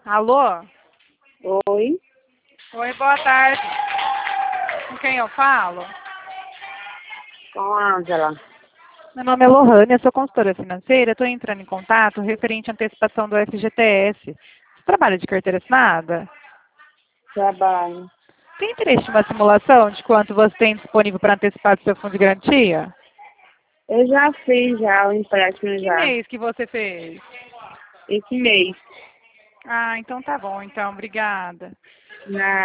Alô? Oi, Oi, boa tarde. Com quem eu falo? com a Ângela. Meu nome é Lohane, sou consultora financeira. Estou entrando em contato referente à antecipação do FGTS. Você trabalha de carteira assinada? Trabalho. Tem interesse em uma simulação de quanto você tem disponível para antecipar do seu fundo de garantia? Eu já fiz já o empréstimo Que já. mês que você fez? Esse mês. Ah, então tá bom, então. Obrigada. Na